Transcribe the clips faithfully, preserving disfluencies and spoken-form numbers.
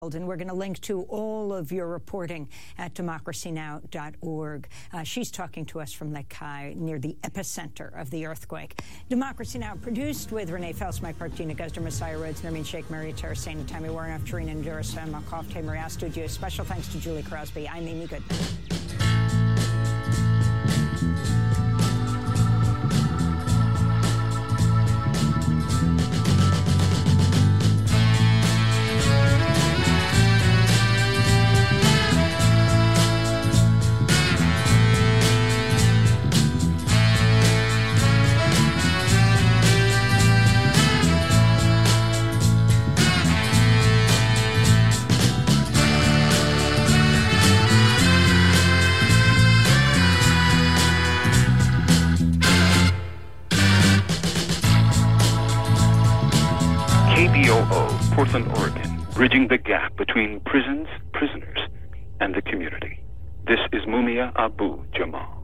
And we're going to link to all of your reporting at democracy now dot org. Uh, she's talking to us from Lake Kai, near the epicenter of the earthquake. Democracy Now! Produced with Renee Fels, Mike Park, Gina Guzder, Messiah Rhodes, Nermeen Sheikh, Maria Terrasane, Tammy Warnoff, Tarina Ndura, Sam Malkoff, Tamer Yas Studio. Special thanks to Julie Crosby. I'm Amy Goodman. Portland, Oregon, bridging the gap between prisons, prisoners, and the community. This is Mumia Abu Jamal.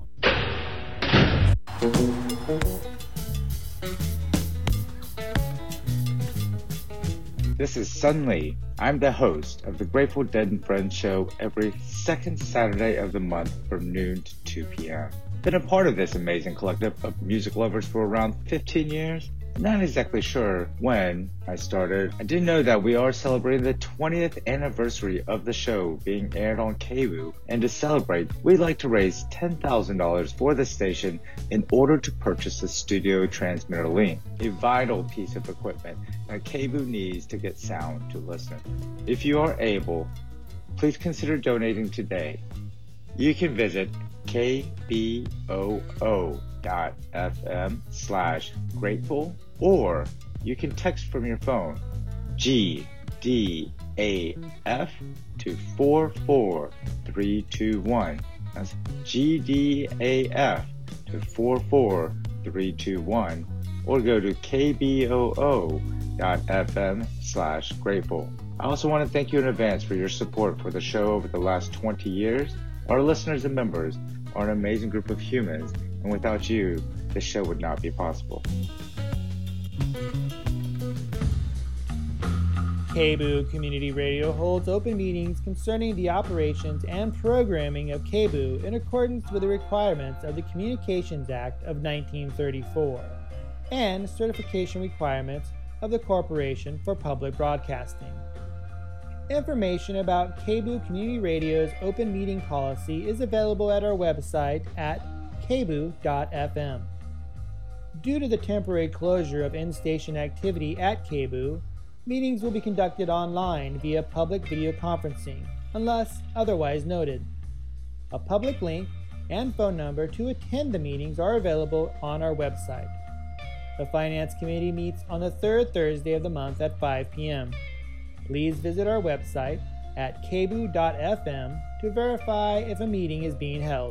This is Sun Lee. I'm the host of the Grateful Dead and Friends show every second Saturday of the month from noon to two p.m. Been a part of this amazing collective of music lovers for around fifteen years. Not exactly sure when I started. I do know that we are celebrating the twentieth anniversary of the show being aired on K B O O, and to celebrate, we'd like to raise ten thousand dollars for the station in order to purchase a studio transmitter link, a vital piece of equipment that K B O O needs to get sound to listeners. If you are able, please consider donating today. You can visit K B O O dot F M slash grateful, or you can text from your phone G D A F to four four three two one. That's G D A F to four four three two one, or go to K B O O dot F M slash grateful. I also want to thank you in advance for your support for the show over the last twenty years. Our listeners and members are an amazing group of humans, and without you, the show would not be possible. K B O O Community Radio holds open meetings concerning the operations and programming of K B O O in accordance with the requirements of the Communications Act of nineteen thirty-four and certification requirements of the Corporation for Public Broadcasting. Information about K B O O Community Radio's open meeting policy is available at our website at K B O O dot F M. Due to the temporary closure of in-station activity at K B O O, meetings will be conducted online via public video conferencing, unless otherwise noted. A public link and phone number to attend the meetings are available on our website. The Finance Committee meets on the third Thursday of the month at five p.m. Please visit our website at K B O O dot F M to verify if a meeting is being held.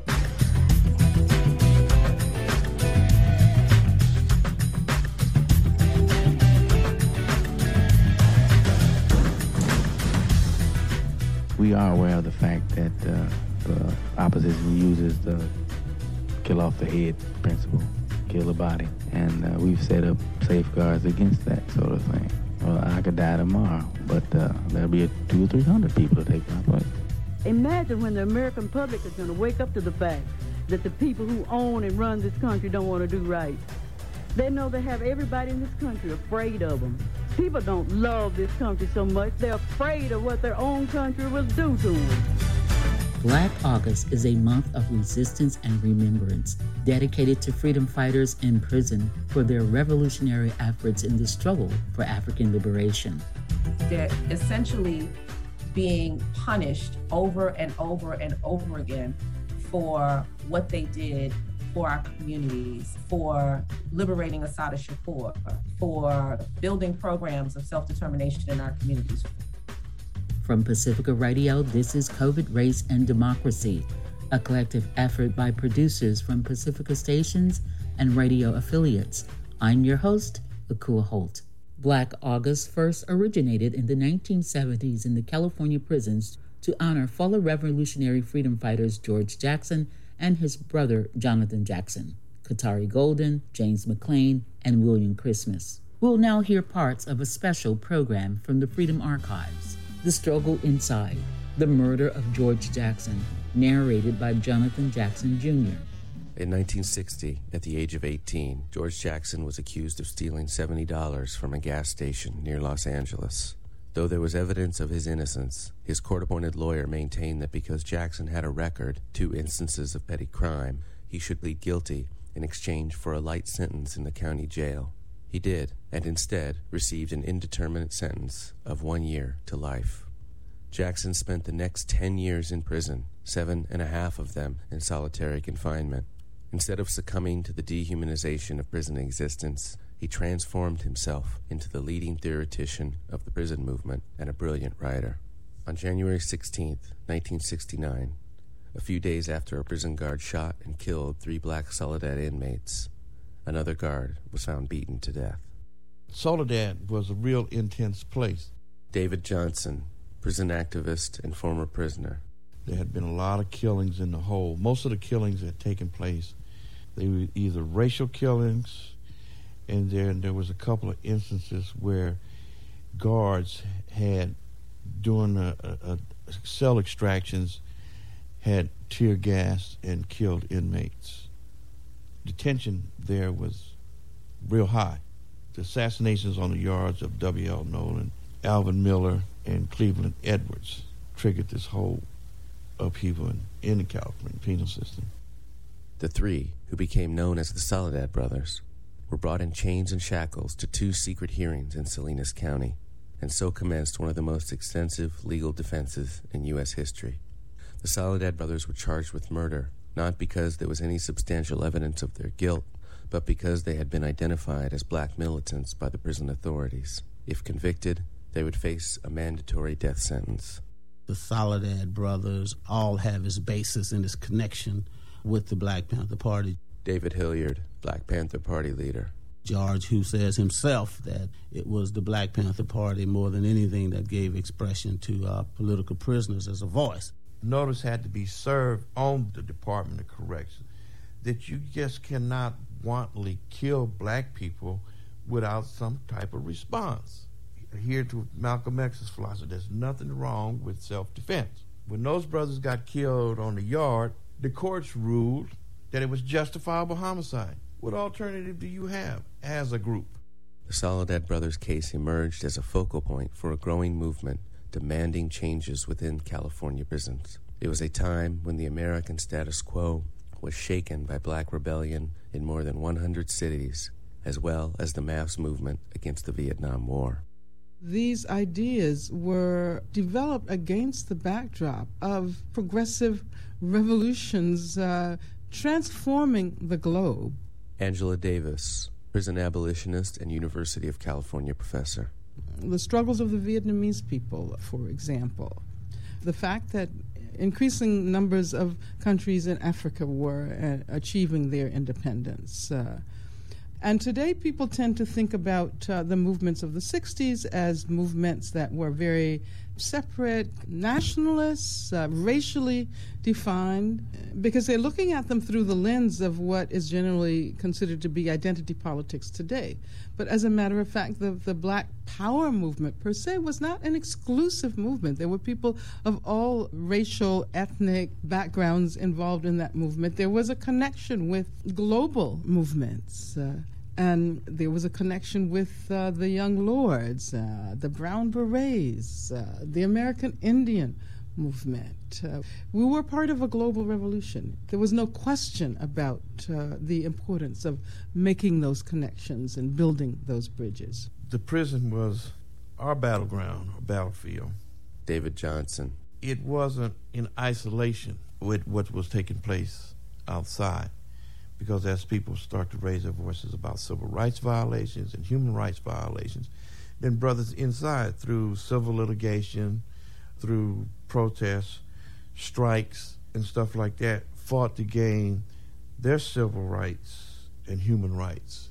We are aware of the fact that uh, the opposition uses the kill off the head principle, kill the body, and uh, we've set up safeguards against that sort of thing. Well, I could die tomorrow, but uh, there'll be a two or three hundred people to take my place. Imagine when the American public is going to wake up to the fact that the people who own and run this country don't want to do right. They know they have everybody in this country afraid of them. People don't love this country so much, they're afraid of what their own country will do to them. Black August is a month of resistance and remembrance dedicated to freedom fighters in prison for their revolutionary efforts in the struggle for African liberation. They're essentially being punished over and over and over again for what they did for our communities, for liberating Assata Shakur, for building programs of self-determination in our communities. From Pacifica Radio, this is COVID, Race, and Democracy, a collective effort by producers from Pacifica stations and radio affiliates. I'm your host, Akua Holt. Black August first originated in the nineteen seventies in the California prisons to honor fellow revolutionary freedom fighters George Jackson and his brother Jonathan Jackson, Katari Golden, James McClain, and William Christmas. We'll now hear parts of a special program from the Freedom Archives. The Struggle Inside, The Murder of George Jackson, narrated by Jonathan Jackson Junior In nineteen sixty, at the age of eighteen, George Jackson was accused of stealing seventy dollars from a gas station near Los Angeles. Though there was evidence of his innocence, his court-appointed lawyer maintained that because Jackson had a record, two instances of petty crime, he should plead guilty in exchange for a light sentence in the county jail. He did, and instead received an indeterminate sentence of one year to life. Jackson spent the next ten years in prison, seven and a half of them in solitary confinement. Instead of succumbing to the dehumanization of prison existence, he transformed himself into the leading theoretician of the prison movement and a brilliant writer. On January sixteenth, nineteen sixty-nine, a few days after a prison guard shot and killed three black Soledad inmates, another guard was found beaten to death. Soledad was a real intense place. David Johnson, prison activist and former prisoner. There had been a lot of killings in the hole. Most of the killings had taken place, they were either racial killings, and then there was a couple of instances where guards had, during a, a, a cell extractions, had tear gassed and killed inmates. The tension there was real high. The assassinations on the yards of W L Nolan, Alvin Miller, and Cleveland Edwards triggered this whole upheaval in, in the California penal system. The three, who became known as the Soledad Brothers, were brought in chains and shackles to two secret hearings in Salinas County, and so commenced one of the most extensive legal defenses in U S history. The Soledad brothers were charged with murder, not because there was any substantial evidence of their guilt, but because they had been identified as black militants by the prison authorities. If convicted, they would face a mandatory death sentence. The Soledad brothers all have its basis in this connection with the Black Panther Party. David Hilliard, Black Panther Party leader. George, who says himself that it was the Black Panther Party more than anything that gave expression to uh, political prisoners as a voice. Notice had to be served on the Department of Corrections that you just cannot wantonly kill black people without some type of response. Adhere to Malcolm X's philosophy, there's nothing wrong with self-defense. When those brothers got killed on the yard, the courts ruled that it was justifiable homicide. What alternative do you have as a group? The Soledad brothers' case emerged as a focal point for a growing movement demanding changes within California prisons. It was a time when the American status quo was shaken by black rebellion in more than one hundred cities, as well as the mass movement against the Vietnam War. These ideas were developed against the backdrop of progressive revolutions uh, transforming the globe. Angela Davis, prison abolitionist and University of California professor. The struggles of the Vietnamese people, for example. The fact that increasing numbers of countries in Africa were uh, achieving their independence. Uh, and today people tend to think about uh, the movements of the sixties as movements that were very separate, nationalists, uh, racially defined, because they're looking at them through the lens of what is generally considered to be identity politics today. But as a matter of fact, the, the Black Power movement per se was not an exclusive movement. There were people of all racial, ethnic backgrounds involved in that movement. There was a connection with global movements. Uh, And there was a connection with uh, the Young Lords, uh, the Brown Berets, uh, the American Indian movement. Uh, we were part of a global revolution. There was no question about uh, the importance of making those connections and building those bridges. The prison was our battleground, our battlefield. David Johnson. It wasn't in isolation with what was taking place outside. Because as people start to raise their voices about civil rights violations and human rights violations, then brothers inside, through civil litigation, through protests, strikes, and stuff like that, fought to gain their civil rights and human rights.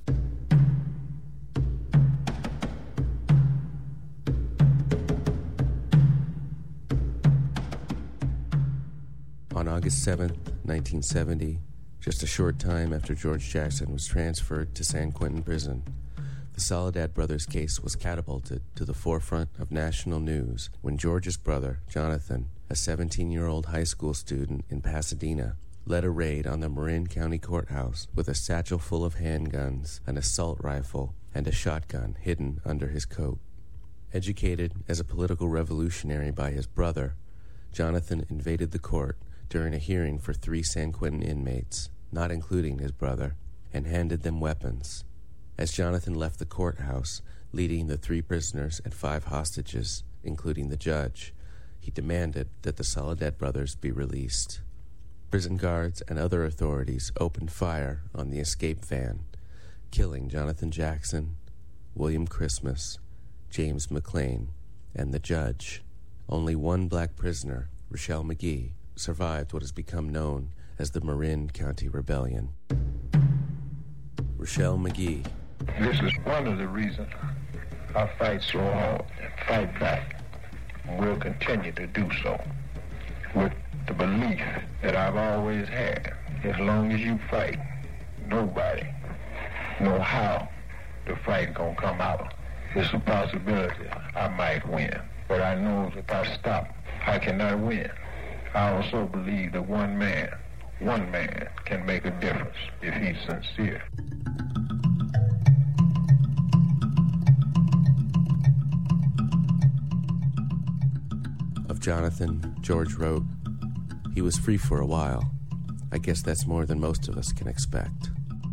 On August seventh, nineteen seventy, just a short time after George Jackson was transferred to San Quentin Prison, The Soledad brothers' case was catapulted to the forefront of national news when George's brother, Jonathan, a seventeen-year-old high school student in Pasadena, led a raid on the Marin County Courthouse with a satchel full of handguns, an assault rifle, and a shotgun hidden under his coat. Educated as a political revolutionary by his brother, Jonathan invaded the court during a hearing for three San Quentin inmates, not including his brother, and handed them weapons. As Jonathan left the courthouse, leading the three prisoners and five hostages, including the judge, he demanded that the Soledad brothers be released. Prison guards and other authorities opened fire on the escape van, killing Jonathan Jackson, William Christmas, James McClain, and the judge. Only one black prisoner, Rochelle McGee, survived what has become known as the Marin County Rebellion. Rochelle McGee. This is one of the reasons I fight so hard and fight back, and will continue to do so, with the belief that I've always had. As long as you fight, nobody know how the fight gonna come out. There's a possibility I might win, but I know if I stop, I cannot win. I also believe that one man, one man can make a difference if he's sincere. Of Jonathan, George wrote, "He was free for a while. I guess that's more than most of us can expect."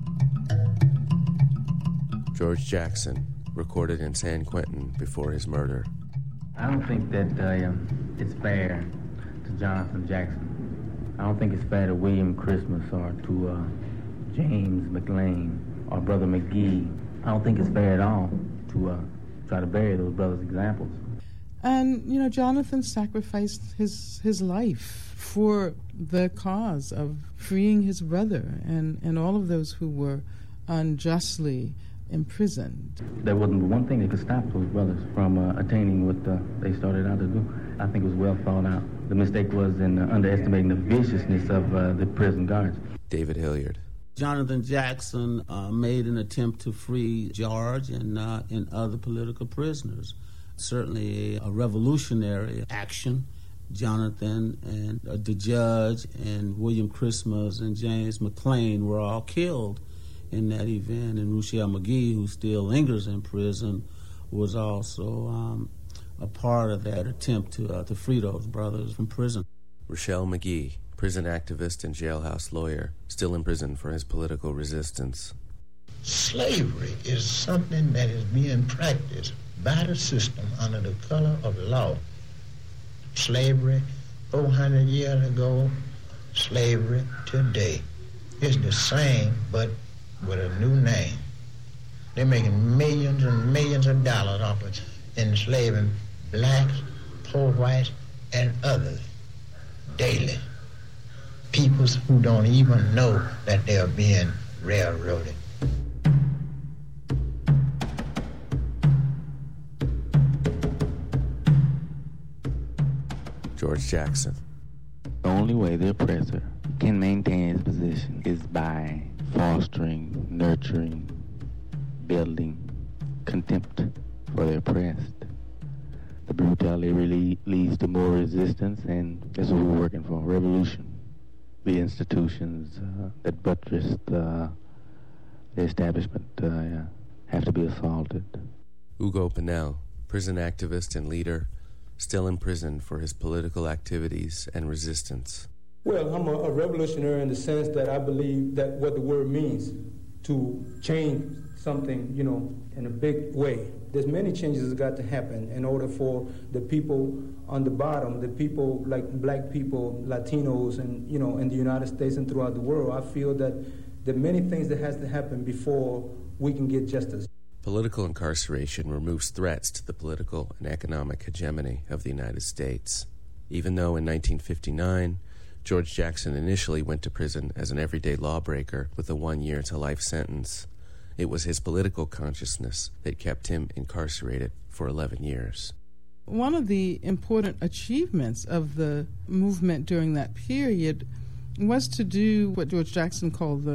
George Jackson, recorded in San Quentin before his murder. I don't think that uh, it's fair to Jonathan Jackson. I don't think it's fair to William Christmas or to uh, James McClain or Brother McGee. I don't think it's fair at all to uh, try to bury those brothers' examples. And, you know, Jonathan sacrificed his his life for the cause of freeing his brother and, and all of those who were unjustly imprisoned. There wasn't one thing that could stop those brothers from uh, attaining what uh, they started out to do. I think it was well thought out. The mistake was in uh, underestimating the viciousness of uh, the prison guards. David Hilliard. Jonathan Jackson uh, made an attempt to free George and, uh, and other political prisoners. Certainly a, a revolutionary action. Jonathan and uh, the judge and William Christmas and James McClain were all killed in that event, and Rochelle McGee, who still lingers in prison, was also um, a part of that attempt to, uh, to free those brothers from prison. Rochelle McGee, prison activist and jailhouse lawyer, still in prison for his political resistance. Slavery is something that is being practiced by the system under the color of law. Slavery four hundred years ago, slavery today. It's the same, but with a new name. They're making millions and millions of dollars off of enslaving blacks, poor whites, and others daily. Peoples who don't even know that they're being railroaded. George Jackson. The only way the oppressor can maintain his position is by fostering, nurturing, building contempt for the oppressed. The brutality really leads to more resistance, and that's what we're working for, revolution. The institutions uh, that buttress the, the establishment uh, have to be assaulted. Hugo Pinell, prison activist and leader, still in prison for his political activities and resistance. Well, I'm a, a revolutionary in the sense that I believe that what the word means, to change something, you know, in a big way. There's many changes that got to happen in order for the people on the bottom, the people like black people, Latinos, and, you know, in the United States and throughout the world. I feel that there are many things that has to happen before we can get justice. Political incarceration removes threats to the political and economic hegemony of the United States. Even though in nineteen fifty-nine, George Jackson initially went to prison as an everyday lawbreaker with a one-year-to-life sentence, it was his political consciousness that kept him incarcerated for eleven years. One of the important achievements of the movement during that period was to do what George Jackson called the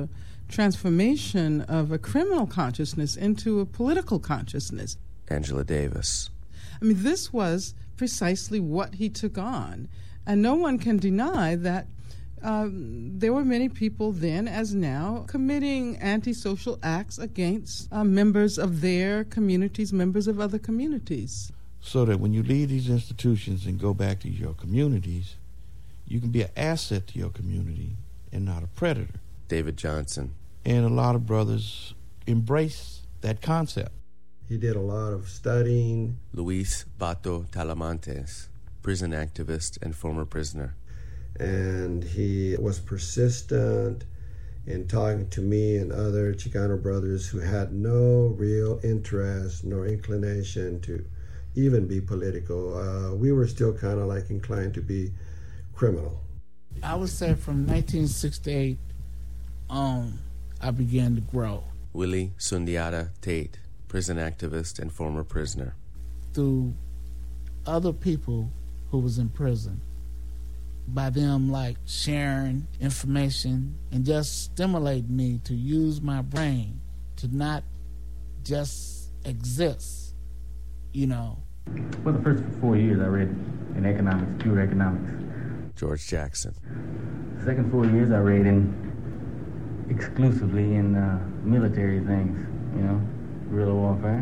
transformation of a criminal consciousness into a political consciousness. Angela Davis. I mean, this was precisely what he took on. And no one can deny that um, there were many people then, as now, committing antisocial acts against uh, members of their communities, members of other communities. So that when you leave these institutions and go back to your communities, you can be an asset to your community and not a predator. David Johnson. And a lot of brothers embrace that concept. He did a lot of studying. Luis Bato Talamantes, prison activist and former prisoner. And he was persistent in talking to me and other Chicano brothers who had no real interest nor inclination to even be political. Uh, we were still kind of like inclined to be criminal. I would say from nineteen sixty-eight on, I began to grow. Willie Sundiata Tate, prison activist and former prisoner. Through other people who was in prison, by them like sharing information and just stimulate me to use my brain to not just exist, you know. For the first four years I read in economics, pure economics. George Jackson. The second four years I read in exclusively in uh, military things, you know, guerrilla warfare,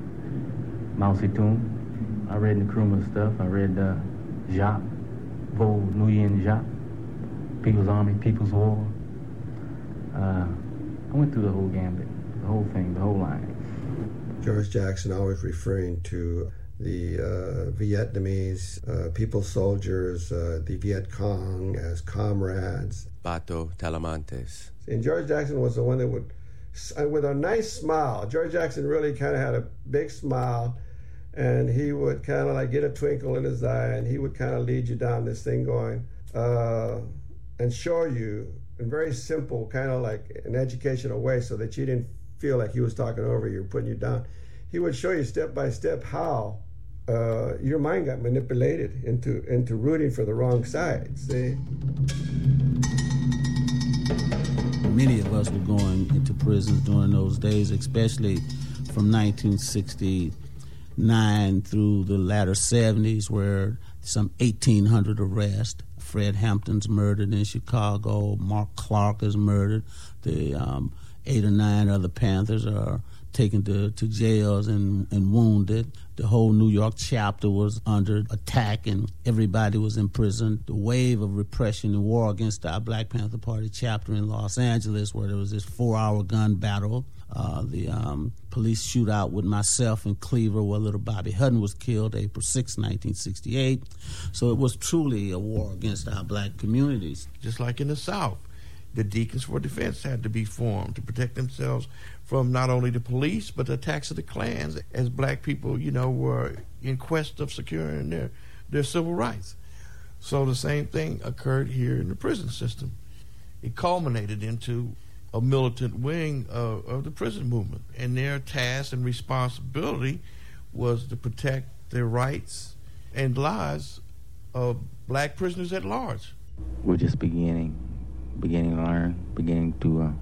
Mao Zedong. I read Nkrumah stuff. I read uh, Jacques, Vo Nguyen Jacques, People's Army, People's War. Uh, I went through the whole gambit, the whole thing, the whole line. George Jackson always referring to the uh, Vietnamese uh, people soldiers, uh, the Viet Cong, as comrades. Bato Talamantes. And George Jackson was the one that would, with a nice smile, George Jackson really kind of had a big smile, and he would kind of like get a twinkle in his eye, and he would kind of lead you down this thing going, uh, and show you in very simple, kind of like an educational way, so that you didn't feel like he was talking over you, putting you down. He would show you step by step how uh, your mind got manipulated into into rooting for the wrong side. See. Many of us were going into prisons during those days, especially from nineteen sixty-nine through the latter seventies, where some eighteen hundred arrests. Fred Hampton's murdered in Chicago. Mark Clark is murdered. The um, eight or nine other Panthers are taken to, to jails and, and wounded. The whole New York chapter was under attack and everybody was in prison. The wave of repression and war against our Black Panther Party chapter in Los Angeles, where there was this four-hour gun battle, uh, the um, police shootout with myself and Cleaver, where little Bobby Hutton was killed April sixth, nineteen sixty-eight. So it was truly a war against our black communities. Just like in the South, the Deacons for Defense had to be formed to protect themselves from not only the police, but the attacks of the clans, as black people, you know, were in quest of securing their, their civil rights. So the same thing occurred here in the prison system. It culminated into a militant wing of, of the prison movement, and their task and responsibility was to protect the rights and lives of black prisoners at large. We're just beginning, beginning to learn, beginning to uh,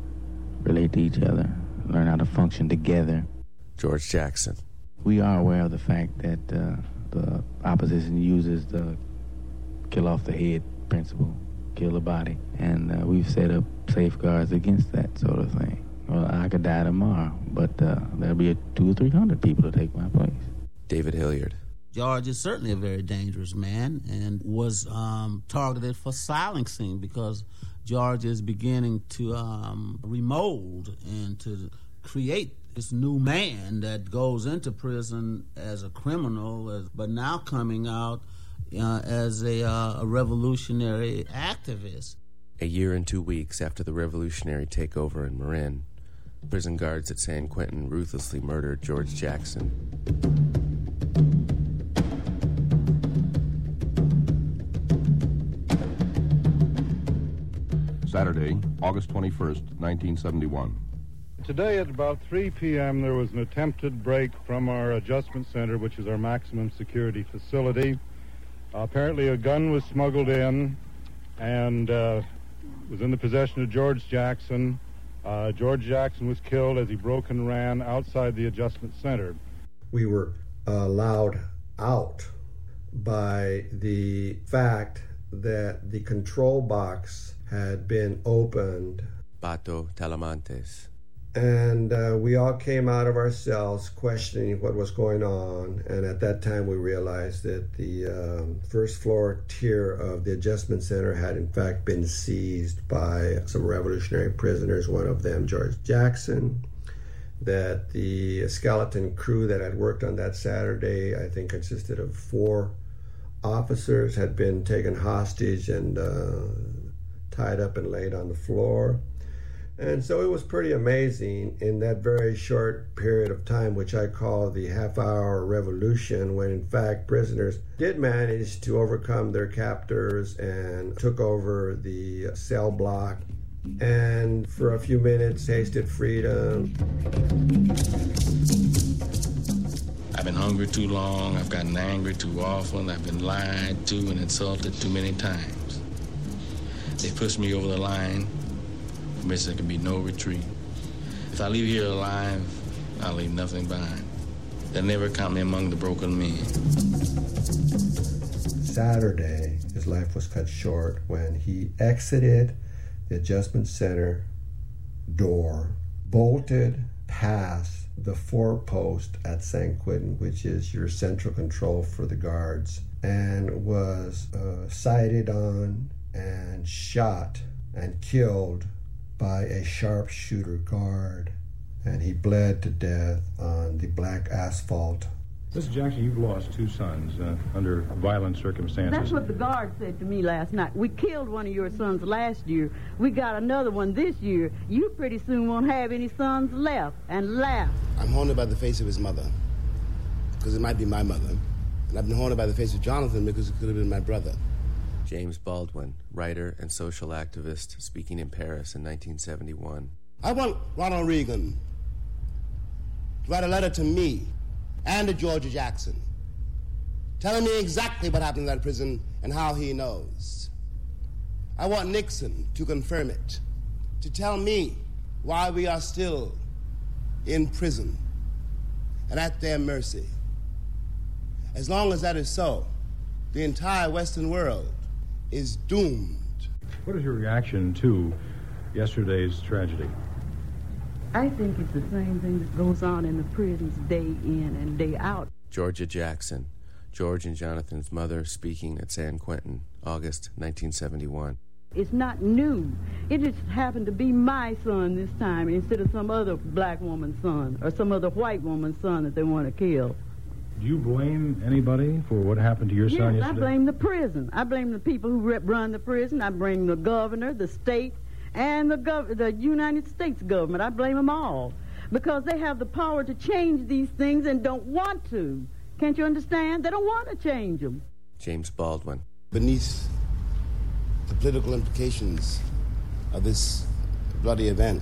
relate to each other, learn how to function together. George Jackson. We are aware of the fact that uh, the opposition uses the kill off the head principle, kill the body, and uh, we've set up safeguards against that sort of thing. Well, I could die tomorrow, but uh, there'll be a two or three hundred people to take my place. David Hilliard. George is certainly a very dangerous man and was um, targeted for silencing because George is beginning to um, remold and to create this new man that goes into prison as a criminal, as, but now coming out uh, as a, uh, a revolutionary activist. A year and two weeks after the revolutionary takeover in Marin, prison guards at San Quentin ruthlessly murdered George Jackson. Saturday, August twenty-first, nineteen seventy-one. Today at about three p.m. there was an attempted break from our adjustment center, which is our maximum security facility. Uh, apparently a gun was smuggled in and uh, was in the possession of George Jackson. Uh, George Jackson was killed as he broke and ran outside the adjustment center. We were allowed out by the fact that the control box had been opened. Pato Talamantes. And uh, we all came out of our cells questioning what was going on. And at that time, we realized that the um, first floor tier of the adjustment center had in fact been seized by some revolutionary prisoners, one of them George Jackson, that the skeleton crew that had worked on that Saturday, I think consisted of four officers, had been taken hostage and uh, tied up and laid on the floor. And so it was pretty amazing in that very short period of time, which I call the half-hour revolution, when in fact prisoners did manage to overcome their captors and took over the cell block and for a few minutes tasted freedom. I've been hungry too long, I've gotten angry too often, I've been lied to and insulted too many times. They pushed me over the line. From which there can be no retreat. If I leave here alive, I'll leave nothing behind. They'll never count me among the broken men. Saturday, his life was cut short when he exited the adjustment center door, bolted past the forepost at San Quentin, which is your central control for the guards, and was uh, sighted on and shot and killed by a sharpshooter guard, and he bled to death on the black asphalt. Mister Jackson, you've lost two sons uh, under violent circumstances. That's what the guard said to me last night. We killed one of your sons last year. We got another one this year. You pretty soon won't have any sons left, and laugh. I'm haunted by the face of his mother, because it might be my mother. And I've been haunted by the face of Jonathan because it could have been my brother. James Baldwin, writer and social activist, speaking in Paris in nineteen seventy-one. I want Ronald Reagan to write a letter to me and to George Jackson, telling me exactly what happened in that prison and how he knows. I want Nixon to confirm it, to tell me why we are still in prison and at their mercy. As long as that is so, the entire Western world is doomed. What is your reaction to yesterday's tragedy? I think it's the same thing that goes on in the prisons day in and day out. Georgia Jackson, George and Jonathan's mother, speaking at San Quentin, August nineteen seventy-one. It's not new. It just happened to be my son this time instead of some other black woman's son or some other white woman's son that they want to kill. Do you blame anybody for what happened to your yes, son yesterday? I blame the prison. I blame the people who run the prison. I blame the governor, the state, and the, gov- the United States government. I blame them all because they have the power to change these things and don't want to. Can't you understand? They don't want to change them. James Baldwin. Beneath the political implications of this bloody event,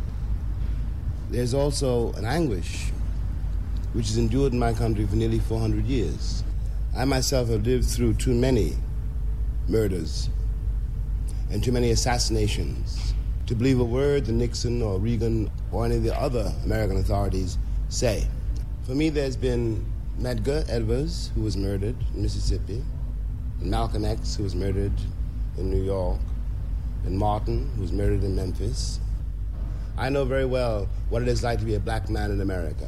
there's also an anguish which has endured in my country for nearly four hundred years. I myself have lived through too many murders and too many assassinations to believe a word that Nixon or Reagan or any of the other American authorities say. For me, there's been Medgar Evers, who was murdered in Mississippi, and Malcolm X, who was murdered in New York, and Martin, who was murdered in Memphis. I know very well what it is like to be a black man in America.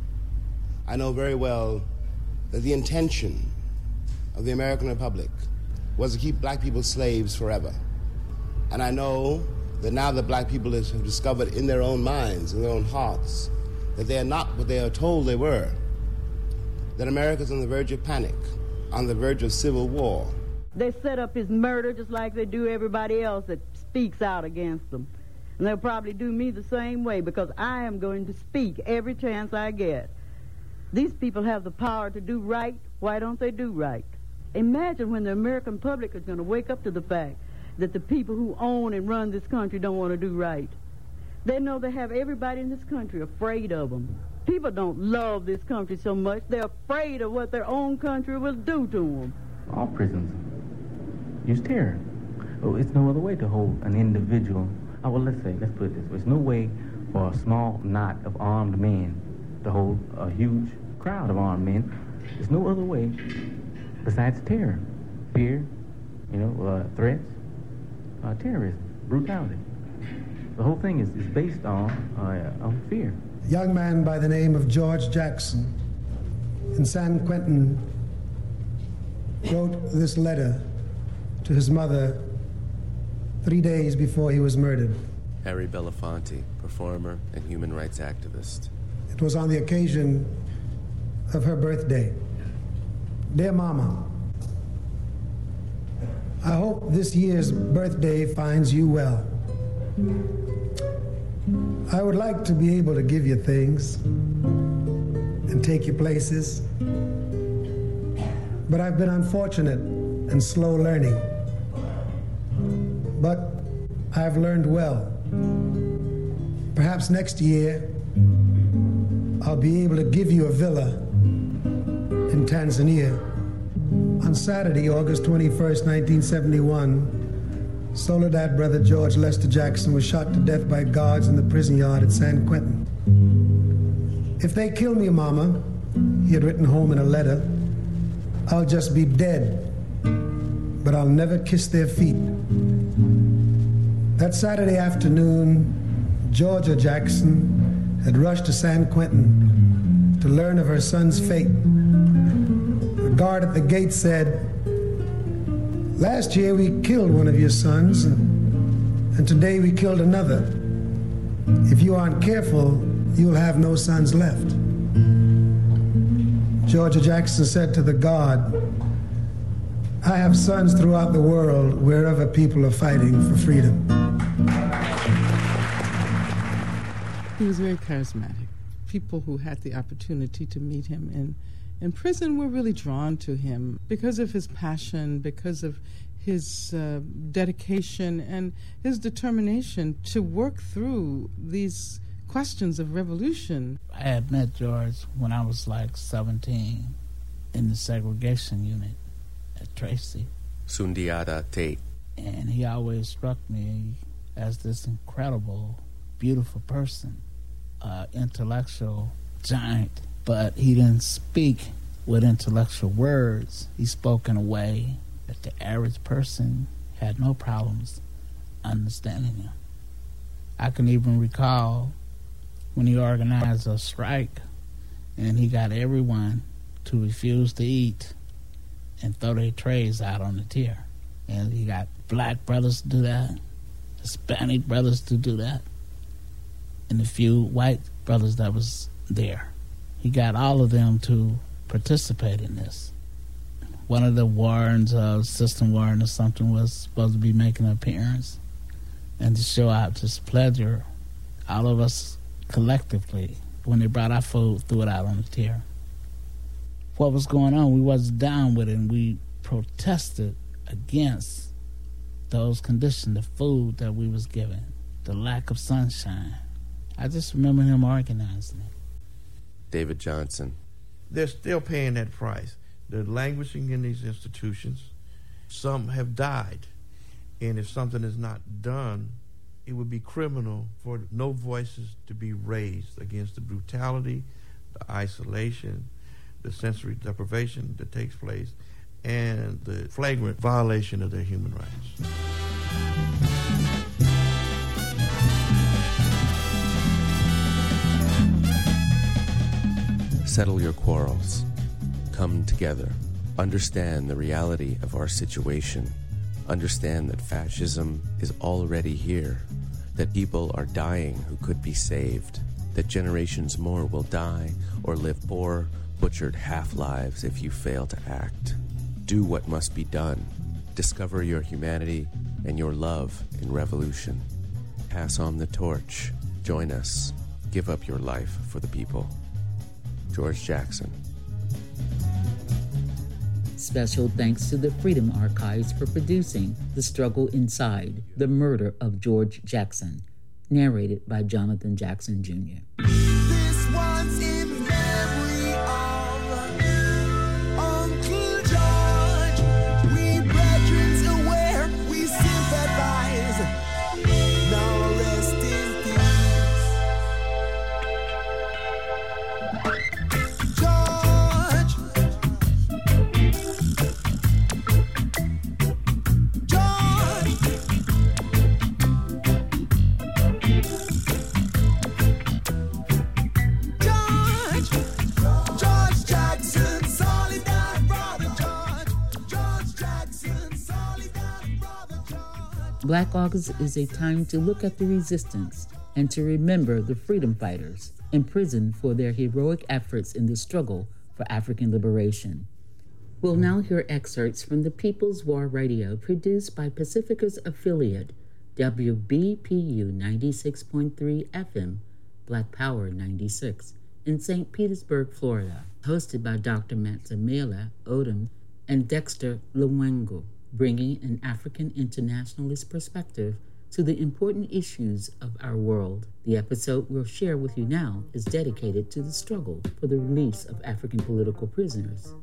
I know very well that the intention of the American Republic was to keep black people slaves forever. And I know that now that black people have discovered in their own minds, in their own hearts, that they are not what they are told they were, that America is on the verge of panic, on the verge of civil war. They set up his murder just like they do everybody else that speaks out against them. And they'll probably do me the same way because I am going to speak every chance I get. These people have the power to do right. Why don't they do right? Imagine when the American public is going to wake up to the fact that the people who own and run this country don't want to do right. They know they have everybody in this country afraid of them. People don't love this country so much. They're afraid of what their own country will do to them. All prisons use terror. Oh, it's no other way to hold an individual Oh, well, let's say, let's put it this way. There's no way for a small knot of armed men to hold a huge crowd of armed men. There's no other way besides terror, fear, you know, uh, threats, uh, terrorism, brutality. The whole thing is, is based on, uh, on fear. A young man by the name of George Jackson in San Quentin wrote this letter to his mother three days before he was murdered. Harry Belafonte, performer and human rights activist. It was on the occasion of her birthday. Dear Mama, I hope this year's birthday finds you well. I would like to be able to give you things and take you places, but I've been unfortunate and slow learning. But I've learned well. Perhaps next year I'll be able to give you a villa in Tanzania. On Saturday, August twenty-first, nineteen seventy-one, Soledad brother George Lester Jackson was shot to death by guards in the prison yard at San Quentin. If they kill me, Mama, he had written home in a letter, I'll just be dead, but I'll never kiss their feet. That Saturday afternoon, Georgia Jackson had rushed to San Quentin to learn of her son's fate. The guard at the gate said, last year we killed one of your sons, and, and today we killed another. If you aren't careful, you'll have no sons left. Georgia Jackson said to the guard, I have sons throughout the world wherever people are fighting for freedom. He was very charismatic. People who had the opportunity to meet him in, in prison were really drawn to him because of his passion, because of his uh, dedication and his determination to work through these questions of revolution. I had met George when I was like seventeen in the segregation unit at Tracy. Sundiata Tate. And he always struck me as this incredible, beautiful person, uh, intellectual giant, but he didn't speak with intellectual words. He spoke in a way that the average person had no problems understanding him. I can even recall when he organized a strike and he got everyone to refuse to eat and throw their trays out on the tier. And he got black brothers to do that, Hispanic brothers to do that, and a few white brothers that was there. He got all of them to participate in this. One of the Warrens, uh, System Warren or something, was supposed to be making an appearance, and to show out his pleasure, all of us collectively, when they brought our food, threw it out on the tier. What was going on, we wasn't down with it, and we protested against those conditions, the food that we was given, the lack of sunshine. I just remember him organizing it. David Johnson. They're still paying that price. They're languishing in these institutions. Some have died. And if something is not done, it would be criminal for no voices to be raised against the brutality, the isolation, the sensory deprivation that takes place, and the flagrant violation of their human rights. Settle your quarrels. Come together. Understand the reality of our situation. Understand that fascism is already here, that people are dying who could be saved, that generations more will die or live poor, butchered half-lives if you fail to act. Do what must be done. Discover your humanity and your love in revolution. Pass on the torch. Join us. Give up your life for the people. George Jackson. Special thanks to the Freedom Archives for producing The Struggle Inside, The Murder of George Jackson, narrated by Jonathan Jackson Junior This one's in memory of Uncle George. We brethren aware, we sympathize. Now Black August is a time to look at the resistance and to remember the freedom fighters imprisoned for their heroic efforts in the struggle for African liberation. We'll now hear excerpts from the People's War Radio produced by Pacifica's affiliate, W B P U ninety-six point three F M, Black Power ninety-six, in Saint Petersburg, Florida, hosted by Doctor Matsamela Odom and Dexter Lwengo, bringing an African internationalist perspective to the important issues of our world. The episode we'll share with you now is dedicated to the struggle for the release of African political prisoners.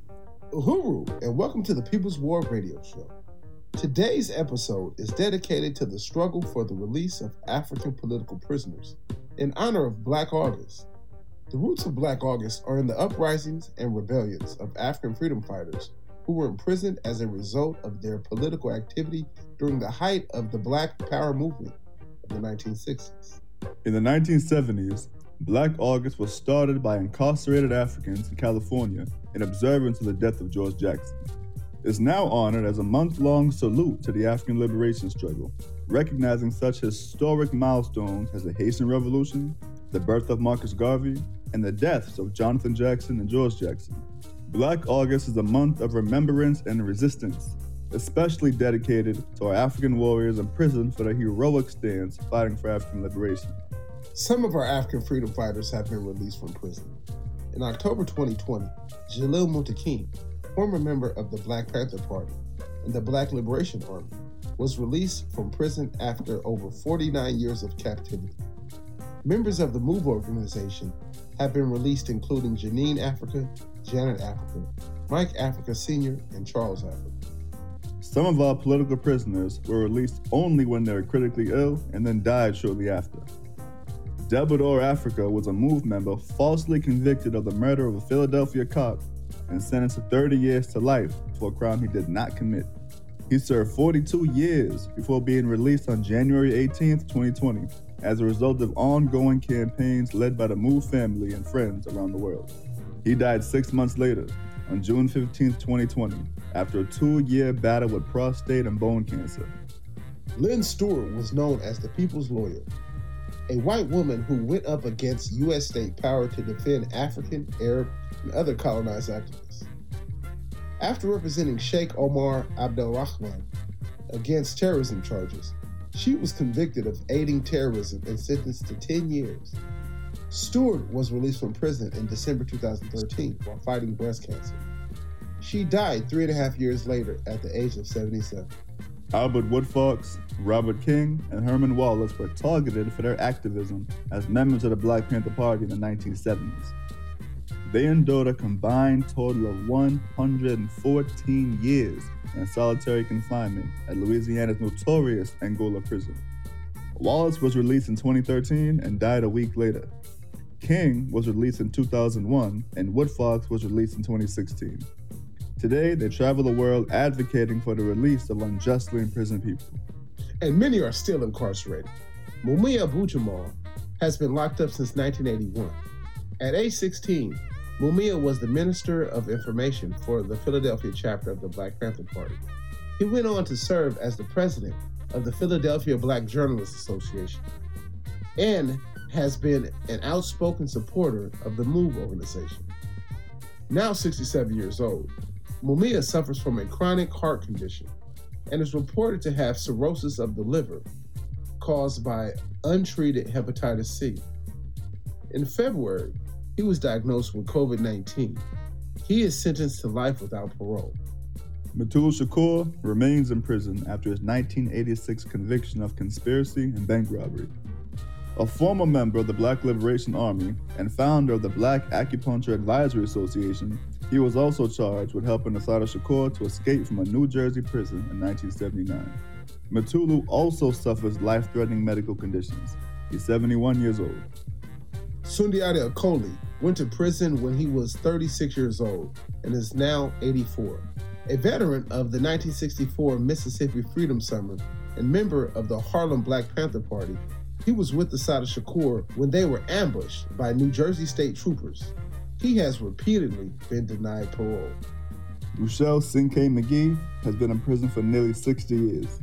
Uhuru, and welcome to the People's War Radio Show. Today's episode is dedicated to the struggle for the release of African political prisoners in honor of Black August. The roots of Black August are in the uprisings and rebellions of African freedom fighters who were imprisoned as a result of their political activity during the height of the Black Power movement of the nineteen sixties. In the nineteen seventies, Black August was started by incarcerated Africans in California in observance of the death of George Jackson. It's now honored as a month-long salute to the African liberation struggle, recognizing such historic milestones as the Haitian Revolution, the birth of Marcus Garvey, and the deaths of Jonathan Jackson and George Jackson. Black August is a month of remembrance and resistance, especially dedicated to our African warriors imprisoned for their heroic stance fighting for African liberation. Some of our African freedom fighters have been released from prison. In October twenty twenty, Jalil Muntaqim, former member of the Black Panther Party and the Black Liberation Army, was released from prison after over forty-nine years of captivity. Members of the MOVE organization have been released, including Janine Africa, Janet Africa, Mike Africa Senior, and Charles Africa. Some of our political prisoners were released only when they were critically ill and then died shortly after. Delbador Africa was a MOVE member falsely convicted of the murder of a Philadelphia cop and sentenced to thirty years to life for a crime he did not commit. He served forty-two years before being released on January eighteenth, twenty twenty, as a result of ongoing campaigns led by the MOVE family and friends around the world. He died six months later, on June fifteenth, twenty twenty, after a two-year battle with prostate and bone cancer. Lynn Stewart was known as the People's Lawyer, a white woman who went up against U S state power to defend African, Arab, and other colonized activists. After representing Sheikh Omar Abdelrahman against terrorism charges, she was convicted of aiding terrorism and sentenced to ten years. Stewart was released from prison in December two thousand thirteen while fighting breast cancer. She died three and a half years later at the age of seventy-seven. Albert Woodfox, Robert King, and Herman Wallace were targeted for their activism as members of the Black Panther Party in the nineteen seventies. They endured a combined total of one hundred fourteen years in solitary confinement at Louisiana's notorious Angola prison. Wallace was released in twenty thirteen and died a week later. King was released in two thousand one, and Woodfox was released in twenty sixteen. Today, they travel the world advocating for the release of unjustly imprisoned people. And many are still incarcerated. Mumia Abu-Jamal has been locked up since nineteen eighty-one. At age sixteen, Mumia was the Minister of Information for the Philadelphia chapter of the Black Panther Party. He went on to serve as the president of the Philadelphia Black Journalists Association and has been an outspoken supporter of the MOVE organization. Now sixty-seven years old, Mumia suffers from a chronic heart condition and is reported to have cirrhosis of the liver caused by untreated hepatitis C. In February, he was diagnosed with covid nineteen. He is sentenced to life without parole. Matul Shakur remains in prison after his nineteen eighty-six conviction of conspiracy and bank robbery. A former member of the Black Liberation Army and founder of the Black Acupuncture Advisory Association, he was also charged with helping Assata Shakur to escape from a New Jersey prison in nineteen seventy-nine. Matulu also suffers life-threatening medical conditions. He's seventy-one years old. Sundiata Acoli went to prison when he was thirty-six years old and is now eighty-four. A veteran of the nineteen sixty-four Mississippi Freedom Summer and member of the Harlem Black Panther Party, he was with Assata Shakur when they were ambushed by New Jersey state troopers. He has repeatedly been denied parole. Rochelle Cinque McGee has been in prison for nearly sixty years.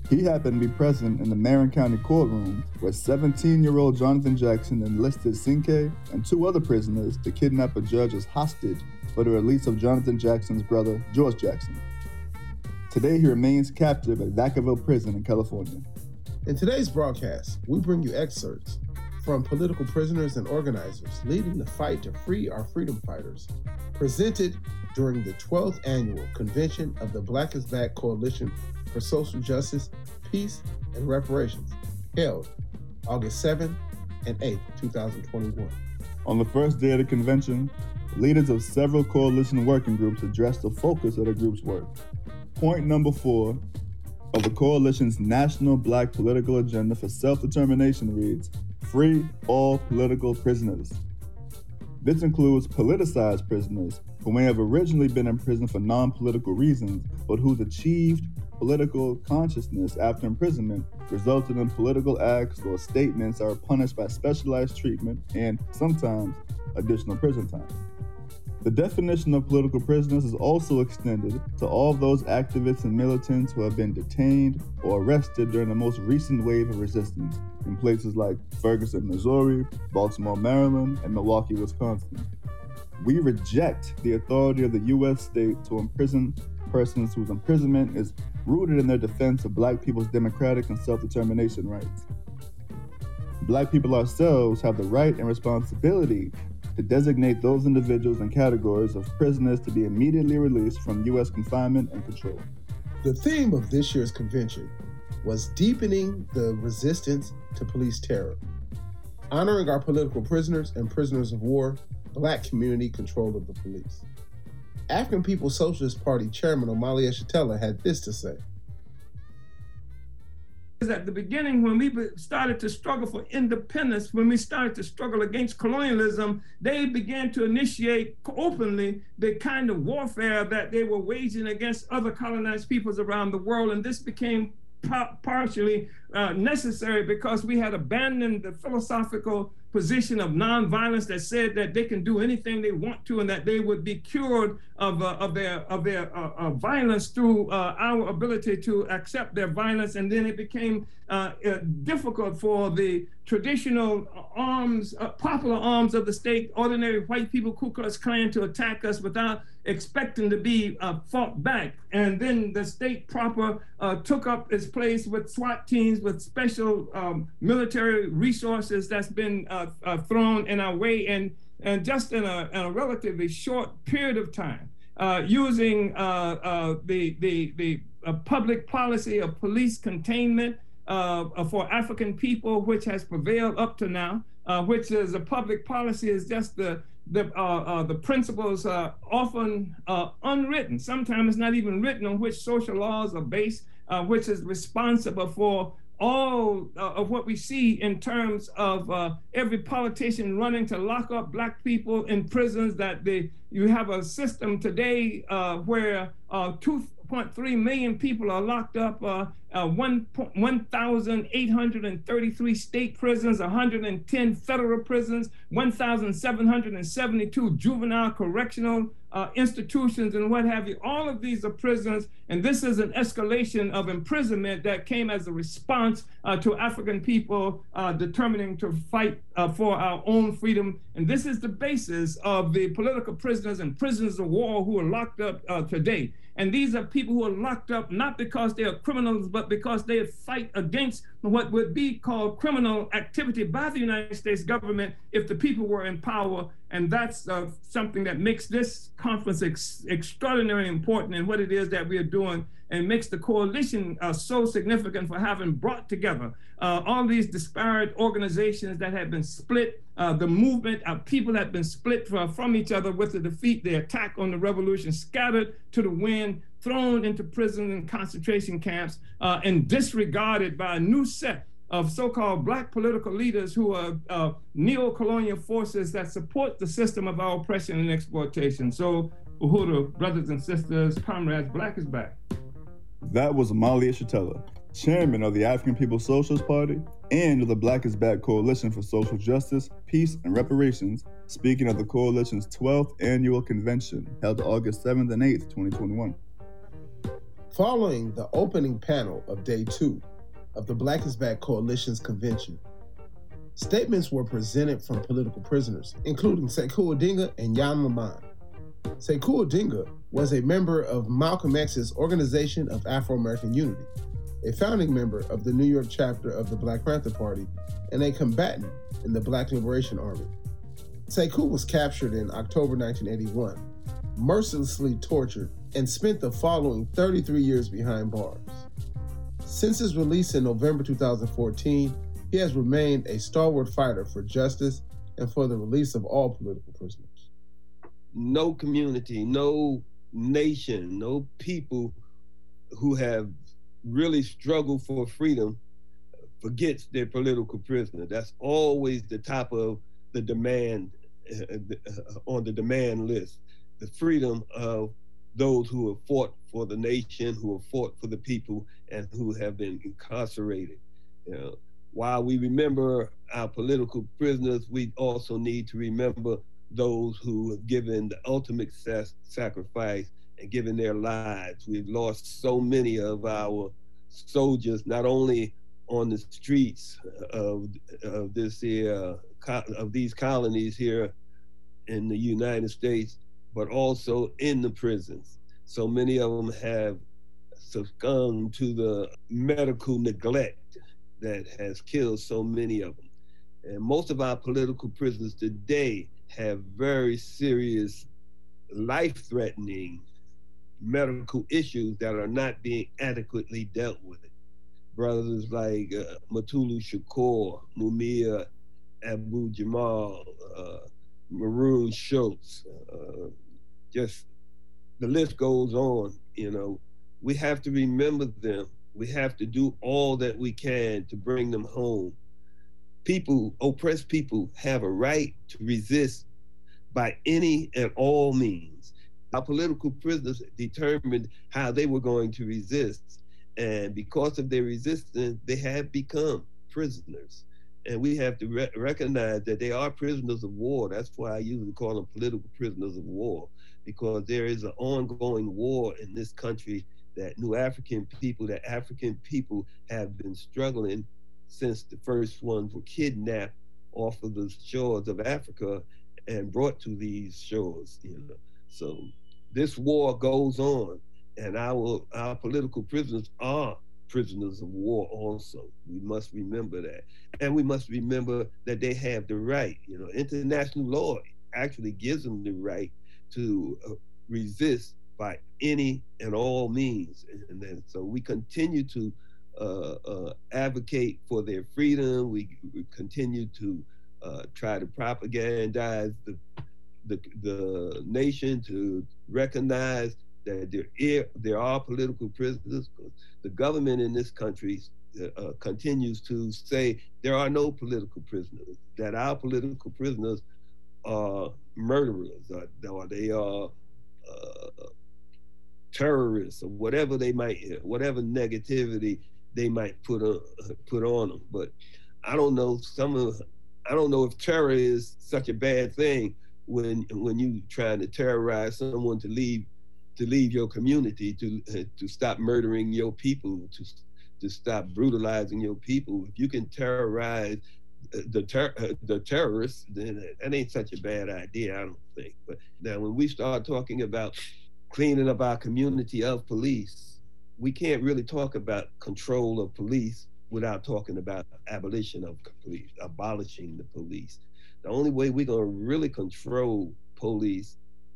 He happened to be present in the Marin County courtroom where seventeen-year-old Jonathan Jackson enlisted Cinque and two other prisoners to kidnap a judge as hostage for the release of Jonathan Jackson's brother, George Jackson. Today, he remains captive at Vacaville Prison in California. In today's broadcast, we bring you excerpts from political prisoners and organizers leading the fight to free our freedom fighters, presented during the twelfth annual convention of the Black is Back Coalition for Social Justice, Peace, and Reparations, held August seventh and eighth, twenty twenty-one. On the first day of the convention, leaders of several coalition working groups addressed the focus of the group's work. Point number four of the coalition's National Black Political Agenda for Self-Determination reads, "Free all political prisoners." This includes politicized prisoners who may have originally been in prison for non-political reasons, but whose achieved political consciousness after imprisonment resulted in political acts or statements that are punished by specialized treatment and, sometimes, additional prison time. The definition of political prisoners is also extended to all those activists and militants who have been detained or arrested during the most recent wave of resistance in places like Ferguson, Missouri, Baltimore, Maryland, and Milwaukee, Wisconsin. We reject the authority of the U S state to imprison persons whose imprisonment is rooted in their defense of Black people's democratic and self-determination rights. Black people ourselves have the right and responsibility to designate those individuals and categories of prisoners to be immediately released from U S confinement and control. The theme of this year's convention was deepening the resistance to police terror, honoring our political prisoners and prisoners of war, Black community control of the police. African People's Socialist Party Chairman Omali Yeshitela had this to say. At the beginning, when we started to struggle for independence, when we started to struggle against colonialism, they began to initiate openly the kind of warfare that they were waging against other colonized peoples around the world. And this became pa- partially uh, necessary because we had abandoned the philosophical position of nonviolence that said that they can do anything they want to and that they would be cured of, uh, of their, of their uh, uh, violence through uh, our ability to accept their violence. And then it became uh, uh, difficult for the traditional arms, uh, popular arms of the state, ordinary white people, Ku Klux Klan, to attack us without expecting to be uh, fought back. And then the state proper uh, took up its place with SWAT teams, with special um, military resources that's been uh, uh, thrown in our way, and, and just in a, in a relatively short period of time, uh, using uh, uh, the, the, the uh, public policy of police containment uh, for African people, which has prevailed up to now, uh, which is a public policy is just the The, uh, uh, the principles are often uh, unwritten. Sometimes it's not even written on which social laws are based, uh, which is responsible for all uh, of what we see in terms of uh, every politician running to lock up Black people in prisons. That they, you have a system today uh, where uh, two point three million people are locked up, uh, uh, one thousand eight hundred thirty-three state prisons, one hundred ten federal prisons, one thousand seven hundred seventy-two juvenile correctional uh, institutions, and what have you. All of these are prisons, and this is an escalation of imprisonment that came as a response uh, to African people uh, determining to fight uh, for our own freedom. And this is the basis of the political prisoners and prisoners of war who are locked up uh, today. And these are people who are locked up not because they are criminals, but because they fight against what would be called criminal activity by the United States government if the people were in power. And that's uh, something that makes this conference ex- extraordinarily important in what it is that we are doing, and makes the coalition uh, so significant for having brought together uh, all these disparate organizations that have been split, uh, the movement of people that have been split for, from each other with the defeat, the attack on the revolution, scattered to the wind, thrown into prison and concentration camps, uh, and disregarded by a new set of so-called Black political leaders who are uh, neo-colonial forces that support the system of our oppression and exploitation. So, Uhuru, brothers and sisters, comrades, Black is back. That was Omali Yeshitela, chairman of the African People's Socialist Party and of the Black is Back Coalition for Social Justice, Peace, and Reparations, speaking at the coalition's twelfth annual convention held August seventh and eighth, twenty twenty-one. Following the opening panel of day two of the Black is Back Coalition's convention, statements were presented from political prisoners, including Sekou Odinga and Yan Lamont. Sekou Odinga was a member of Malcolm X's Organization of Afro-American Unity, a founding member of the New York chapter of the Black Panther Party, and a combatant in the Black Liberation Army. Sekou was captured in October nineteen eighty-one, mercilessly tortured, and spent the following thirty-three years behind bars. Since his release in November two thousand fourteen, he has remained a stalwart fighter for justice and for the release of all political prisoners. No community, no nation, no people who have really struggled for freedom forgets their political prisoner. That's always the top of the demand, uh, on the demand list. The freedom of those who have fought for the nation, who have fought for the people, and who have been incarcerated. You know, while we remember our political prisoners, we also need to remember those who have given the ultimate sacrifice and given their lives. We've lost so many of our soldiers, not only on the streets of, of this here, of these colonies here in the United States, but also in the prisons. So many of them have succumbed to the medical neglect that has killed so many of them. And most of our political prisoners today have very serious, life-threatening medical issues that are not being adequately dealt with. Brothers like uh, Mutulu Shakur, Mumia Abu Jamal, uh, Maroon Schultz, uh, just the list goes on. You know, we have to remember them. We have to do all that we can to bring them home. People, oppressed people, have a right to resist by any and all means. Our political prisoners determined how they were going to resist. And because of their resistance, they have become prisoners. And we have to re- recognize that they are prisoners of war. That's why I usually call them political prisoners of war, because there is an ongoing war in this country that New African people, that African people have been struggling since the first ones were kidnapped off of the shores of Africa and brought to these shores. You know, so this war goes on, and our our political prisoners are prisoners of war also. We must remember that. And we must remember that they have the right. You know, international law actually gives them the right to uh, resist by any and all means. And then, so we continue to uh, uh, advocate for their freedom. We, we continue to uh, try to propagandize the, the, the nation to recognize that there, there are political prisoners. The government in this country uh, continues to say there are no political prisoners, that our political prisoners are murderers, or, or they are uh, terrorists, or whatever they might, whatever negativity they might put on, put on them. But I don't know, some of, I don't know if terror is such a bad thing when when you trying to terrorize someone to leave to leave your community, to uh, to stop murdering your people, to to stop brutalizing your people. If you can terrorize the ter- uh, the terrorists, then that ain't such a bad idea, I don't think. But now when we start talking about cleaning up our community of police, we can't really talk about control of police without talking about abolition of police, abolishing the police. The only way we're gonna really control police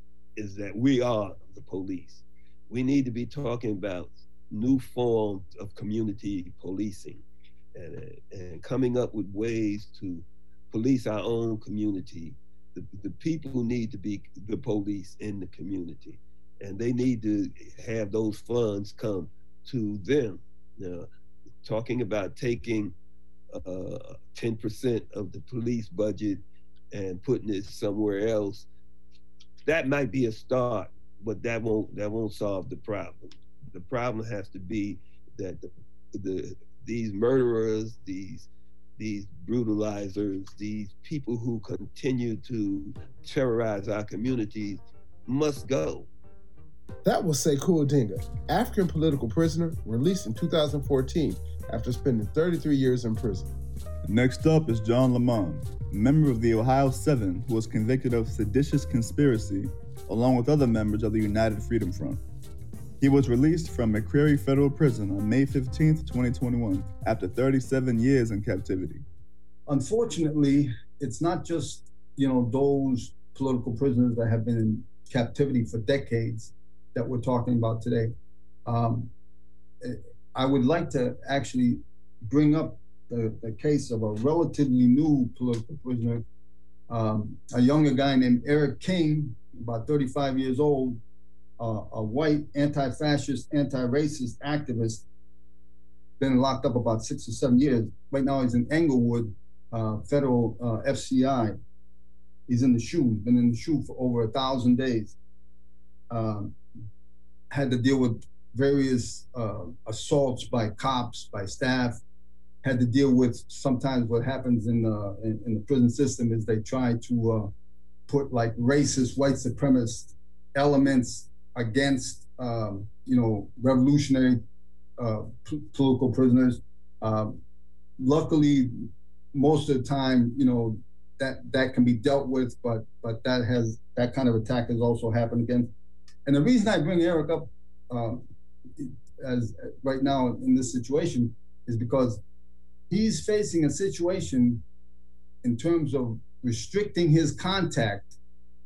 is that we are the police. We need to be talking about new forms of community policing and, and coming up with ways to police our own community. The, the people need to be the police in the community, and they need to have those funds come to them. Now, talking about taking uh, ten percent of the police budget and putting it somewhere else, that might be a start, but that won't that won't solve the problem. The problem has to be that the, the these murderers, these these brutalizers, these people who continue to terrorize our communities must go. That was Sekou Odinga, African political prisoner, released in two thousand fourteen after spending thirty-three years in prison. Next up is John Lamond, member of the Ohio Seven who was convicted of seditious conspiracy along with other members of the United Freedom Front. He was released from McCreary Federal Prison on May fifteenth, twenty twenty-one, after thirty-seven years in captivity. Unfortunately, it's not just, you know, those political prisoners that have been in captivity for decades that we're talking about today. Um, I would like to actually bring up the, the case of a relatively new political prisoner, um, a younger guy named Eric King, about thirty-five years old, uh, a white anti-fascist, anti-racist activist, been locked up about six or seven years. Right now he's in Englewood uh, Federal uh, F C I. He's in the S H U, been in the S H U for over a thousand days. Um, had to deal with various uh, assaults by cops, by staff, had to deal with sometimes what happens in, uh, in, in the prison system is they try to uh, put like racist, white supremacist elements against, um, you know, revolutionary uh, p- political prisoners. Um, luckily, most of the time, you know, that that can be dealt with, but but that has that kind of attack has also happened again. And the reason I bring Eric up um, as right now in this situation is because he's facing a situation in terms of restricting his contact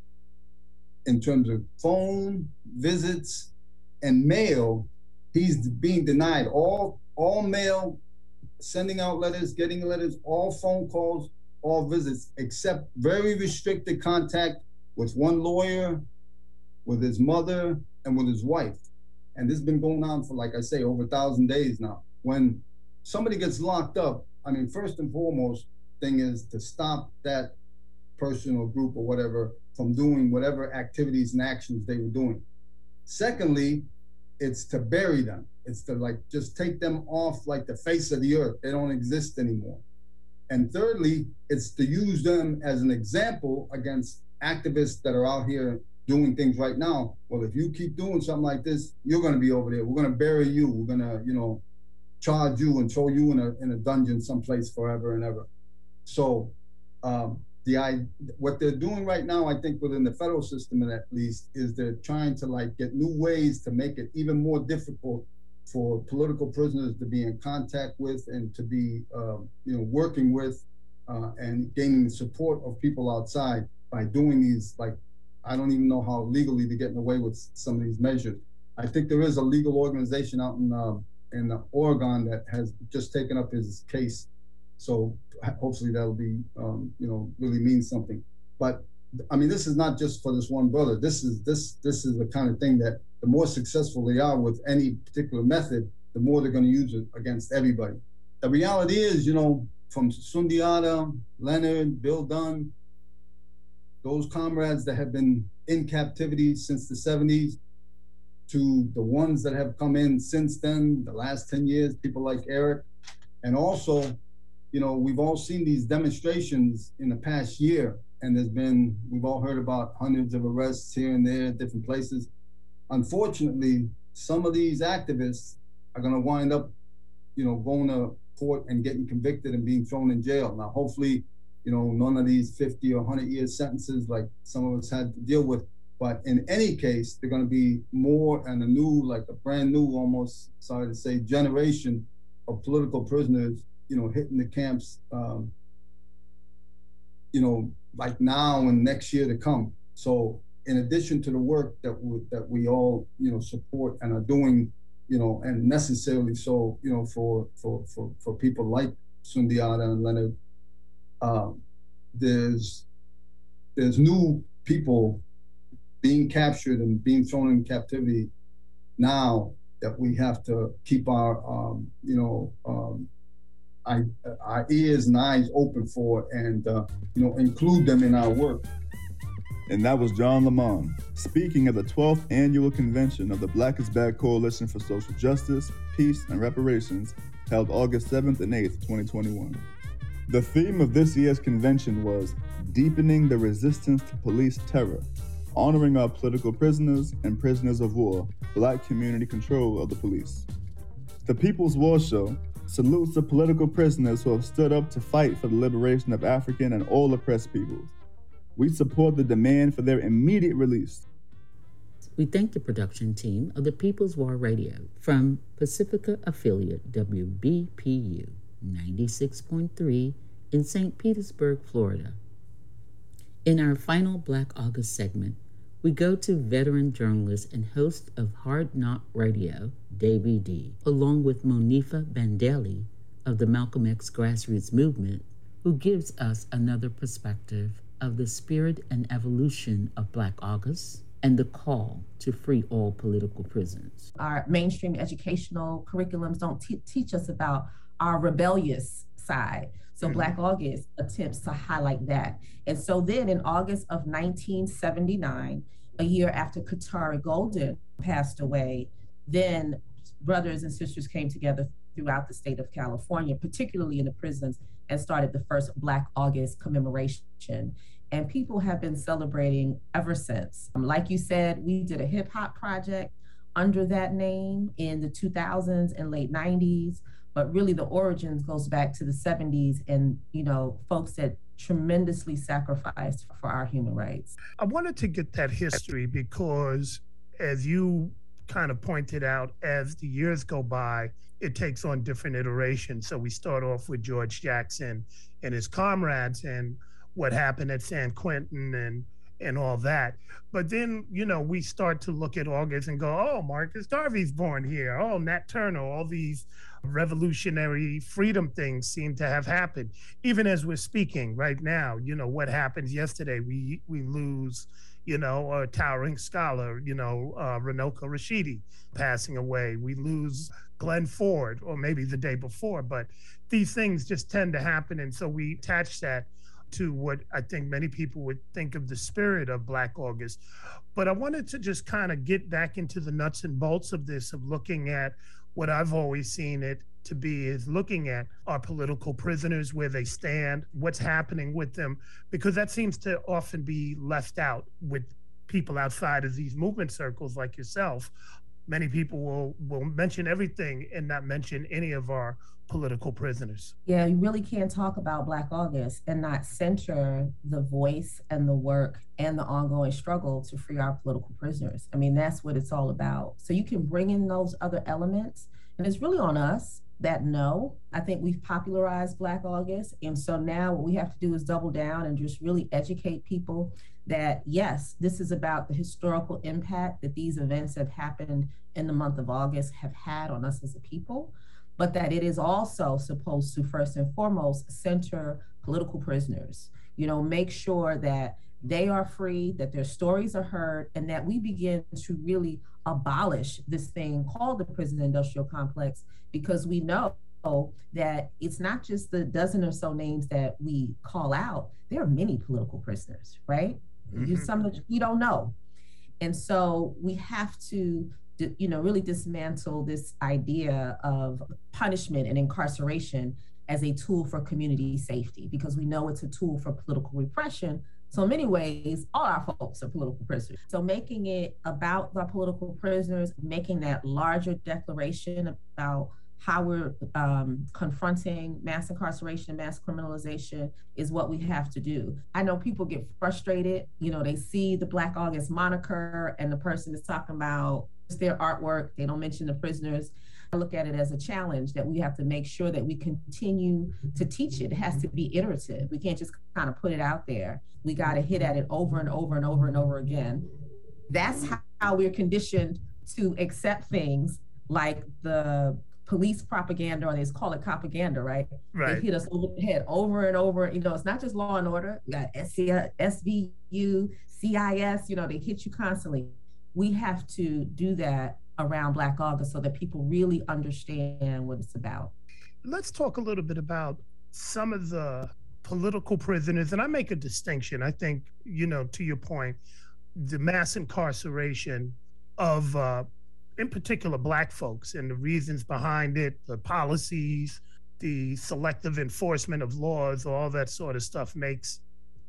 in terms of phone visits and mail. He's being denied all all mail, sending out letters, getting letters, all phone calls, all visits, except very restricted contact with one lawyer, with his mother, and with his wife. And this has been going on for, like I say, over a thousand days now. When somebody gets locked up, I mean, first and foremost thing is to stop that person or group or whatever from doing whatever activities and actions they were doing. Secondly, it's to bury them. It's to like just take them off like the face of the earth. They don't exist anymore. And thirdly, it's to use them as an example against activists that are out here doing things right now. Well, if you keep doing something like this, you're going to be over there. We're going to bury you. We're going to, you know, charge you and throw you in a in a dungeon someplace forever and ever. So um, the I, what they're doing right now, I think within the federal system at least, is they're trying to like get new ways to make it even more difficult for political prisoners to be in contact with and to be, um, you know, working with uh, and gaining the support of people outside by doing these, like, I don't even know how legally they're getting away with some of these measures. I think there is a legal organization out in uh, in Oregon that has just taken up his case. So hopefully that'll be, um, you know, really mean something. But I mean, this is not just for this one brother. This is this this is the kind of thing that the more successful they are with any particular method, the more they're going to use it against everybody. The reality is, you know, from Sundiata, Leonard, Bill Dunn, those comrades that have been in captivity since the seventies, to the ones that have come in since then, the last ten years, people like Eric. And also, you know, we've all seen these demonstrations in the past year, and there's been, we've all heard about hundreds of arrests here and there, different places. Unfortunately, some of these activists are going to wind up, you know, going to court and getting convicted and being thrown in jail. Now, hopefully, you know, none of these fifty or one hundred year sentences like some of us had to deal with. But in any case, they're going to be more and a new, like a brand new, almost, sorry to say, generation of political prisoners, you know, hitting the camps, um, you know, like now and next year to come. So in addition to the work that we, that we all, you know, support and are doing, you know, and necessarily so, you know, for for for, for people like Sundiata and Leonard, uh, there's there's new people being captured and being thrown in captivity now that we have to keep our, um, you know, um, our, our ears and eyes open for, and uh, you know, include them in our work. And that was John Lamond, speaking at the twelfth annual convention of the Black is Back Coalition for Social Justice, Peace, and Reparations, held August seventh and eighth, twenty twenty-one. The theme of this year's convention was Deepening the Resistance to Police Terror, honoring our political prisoners and prisoners of war, Black community control of the police. The People's War Show salutes the political prisoners who have stood up to fight for the liberation of African and all oppressed peoples. We support the demand for their immediate release. We thank the production team of the People's War Radio from Pacifica affiliate W B P U ninety-six point three in Saint Petersburg, Florida. In our final Black August segment, we go to veteran journalist and host of Hard Knock Radio, Davey D, along with Monifa Bandeli of the Malcolm X grassroots movement, who gives us another perspective of the spirit and evolution of Black August and the call to free all political prisoners. Our mainstream educational curriculums don't te- teach us about our rebellious side. So mm-hmm. Black August attempts to highlight that. And so then in August of nineteen seventy-nine, a year after Katari Golden passed away, then brothers and sisters came together throughout the state of California, particularly in the prisons, and started the first Black August commemoration. And people have been celebrating ever since. Um, like you said, we did a hip hop project under that name in the two thousands and late nineties, but really the origins goes back to the seventies and, you know, folks that tremendously sacrificed for our human rights. I wanted to get that history because, as you kind of pointed out, as the years go by, it takes on different iterations. So we start off with George Jackson and his comrades and what happened at San Quentin and and all that. But then, you know, we start to look at August and go, oh, Marcus Garvey's born here. Oh, Nat Turner, all these revolutionary freedom things seem to have happened. Even as we're speaking right now, you know, what happens yesterday, we we lose, you know, a towering scholar, you know, uh, Runoko Rashidi passing away. We lose Glenn Ford, or maybe the day before, but these things just tend to happen. And so we attach that to what I think many people would think of the spirit of Black August. But I wanted to just kind of get back into the nuts and bolts of this, of looking at what I've always seen it to be, is looking at our political prisoners, where they stand, what's happening with them, because that seems to often be left out with people outside of these movement circles like yourself. Many people will, will mention everything and not mention any of our political prisoners. Yeah, you really can't talk about Black August and not center the voice and the work and the ongoing struggle to free our political prisoners. I mean, that's what it's all about. So you can bring in those other elements, and it's really on us that know. I think we've popularized Black August, and so now what we have to do is double down and just really educate people that, yes, this is about the historical impact that these events that happened in the month of August have had on us as a people, but that it is also supposed to first and foremost center political prisoners, you know, make sure that they are free, that their stories are heard, and that we begin to really abolish this thing called the prison industrial complex, because we know that it's not just the dozen or so names that we call out. There are many political prisoners, right? Mm-hmm. You, some that we don't know. And so we have to, you know, really dismantle this idea of punishment and incarceration as a tool for community safety, because we know it's a tool for political repression. So in many ways, all our folks are political prisoners. So making it about the political prisoners, making that larger declaration about how we're um, confronting mass incarceration, mass criminalization is what we have to do. I know people get frustrated, you know, they see the Black August moniker and the person is talking about their artwork, they don't mention the prisoners. I look at it as a challenge that we have to make sure that we continue to teach it. It has to be iterative. We can't just kind of put it out there. We got to hit at it over and over and over and over again. That's how we're conditioned to accept things like the police propaganda, or they call it propaganda, right? Right. They hit us over the head over and over. You know, it's not just Law and Order. We got S V U, C I S, you know, they hit you constantly. We have to do that around Black August so that people really understand what it's about. Let's talk a little bit about some of the political prisoners. And I make a distinction. I think, you know, to your point, the mass incarceration of, uh, in particular, Black folks, and the reasons behind it, the policies, the selective enforcement of laws, all that sort of stuff makes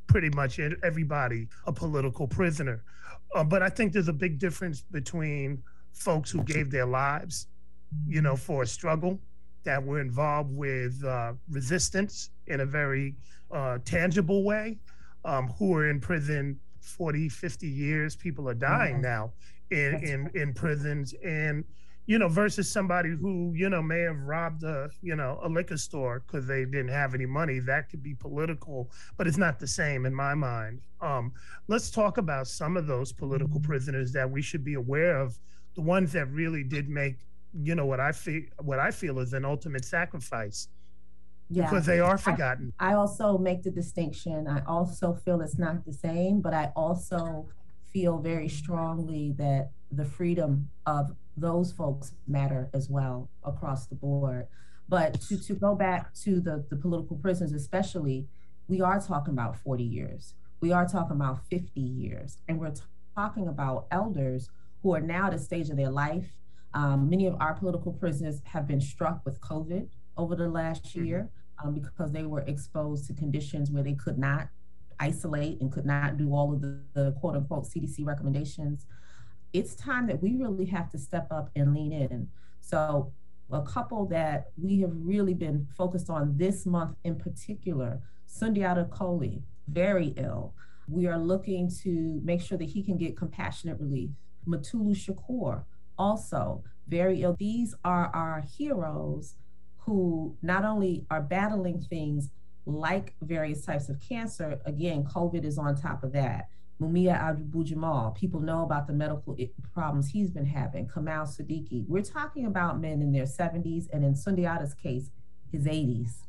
pretty much everybody a political prisoner. Uh, but I think there's a big difference between folks who gave their lives, you know, for a struggle, that were involved with uh, resistance in a very uh, tangible way, um, who are in prison forty, fifty years. People are dying now in, in, in prisons, and, you know, versus somebody who, you know, may have robbed a, you know, a liquor store because they didn't have any money. That could be political, but it's not the same in my mind. Um, let's talk about some of those political prisoners that we should be aware of, the ones that really did make, you know, what I feel, what I feel is an ultimate sacrifice, yeah, because they are forgotten. I, I also make the distinction. I also feel it's not the same, but I also feel very strongly that the freedom of those folks matter as well across the board. But to, to go back to the, the political prisoners especially, we are talking about forty years. We are talking about fifty years. And we're t- talking about elders who are now at a stage of their life. Um, many of our political prisoners have been struck with COVID over the last year um, because they were exposed to conditions where they could not isolate and could not do all of the, the quote unquote C D C recommendations. It's time that we really have to step up and lean in. So a couple that we have really been focused on this month in particular, Sundiata Kohli, very ill. We are looking to make sure that he can get compassionate relief. Mutulu Shakur, also very ill. These are our heroes who not only are battling things like various types of cancer, again, COVID is on top of that. Mumia Abu-Jamal, people know about the medical problems he's been having. Kamal Siddiqui. We're talking about men in their seventies, and in Sundiata's case, his eighties.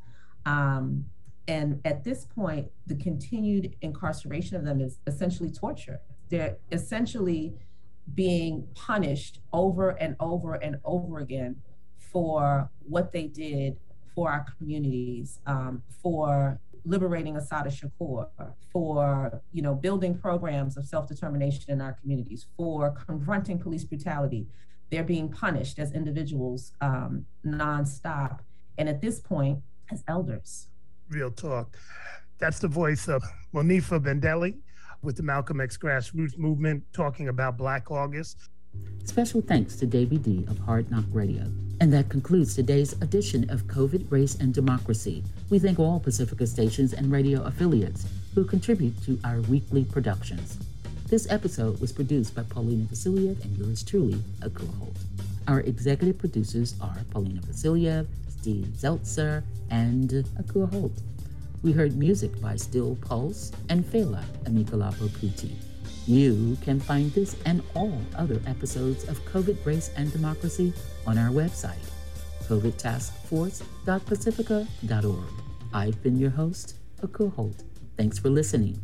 Um, and at this point, the continued incarceration of them is essentially torture. They're essentially being punished over and over and over again for what they did for our communities, um, for liberating Assata Shakur, for, you know, building programs of self-determination in our communities, for confronting police brutality. They're being punished as individuals um, nonstop. And at this point, as elders. Real talk. That's the voice of Monifa Bendelli with the Malcolm X Grassroots Movement, talking about Black August. Special thanks to Davey D of Hard Knock Radio. And that concludes today's edition of COVID, Race, and Democracy. We thank all Pacifica stations and radio affiliates who contribute to our weekly productions. This episode was produced by Paulina Vasiliev and yours truly, Akua Holt. Our executive producers are Paulina Vasiliev, Steve Zeltzer, and Akua Holt. We heard music by Still Pulse and Fela Amikalapo Kuti. You can find this and all other episodes of COVID, Race, and Democracy on our website, covid task force dot pacifica dot org. I've been your host, Akua Holt. Thanks for listening.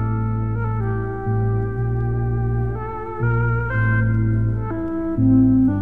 Thank you.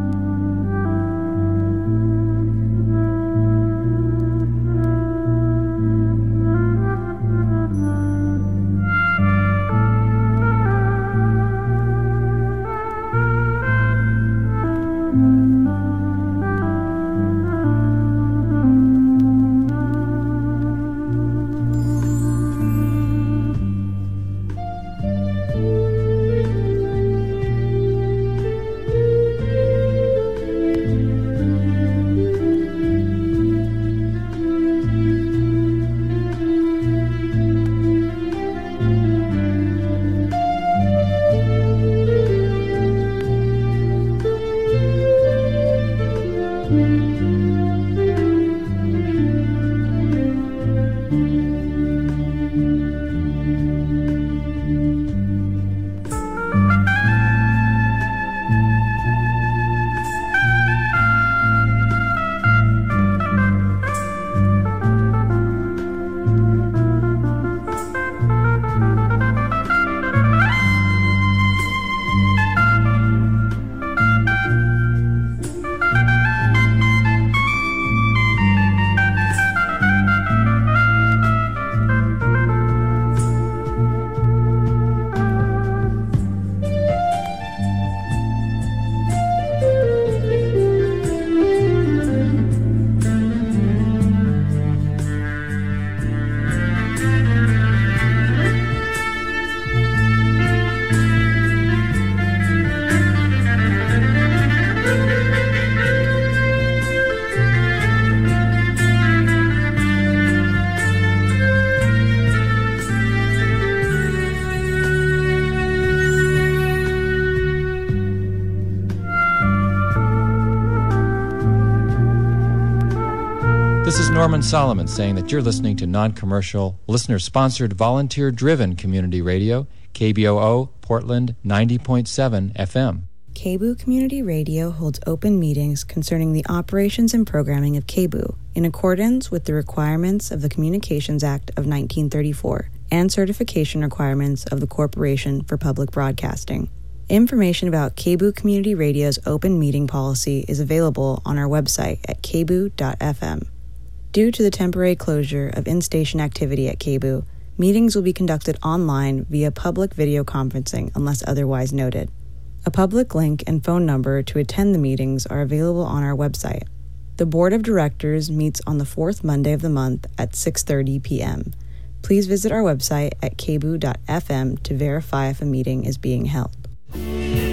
This is Norman Solomon saying that you're listening to non-commercial, listener-sponsored, volunteer-driven community radio, K B O O, Portland ninety point seven F M. K B O O Community Radio holds open meetings concerning the operations and programming of K B O O in accordance with the requirements of the Communications Act of nineteen thirty-four and certification requirements of the Corporation for Public Broadcasting. Information about K B O O Community Radio's open meeting policy is available on our website at k b o o dot f m. Due to the temporary closure of in-station activity at K B O O, meetings will be conducted online via public video conferencing unless otherwise noted. A public link and phone number to attend the meetings are available on our website. The Board of Directors meets on the fourth Monday of the month at six thirty p.m. Please visit our website at k b o o dot f m to verify if a meeting is being held.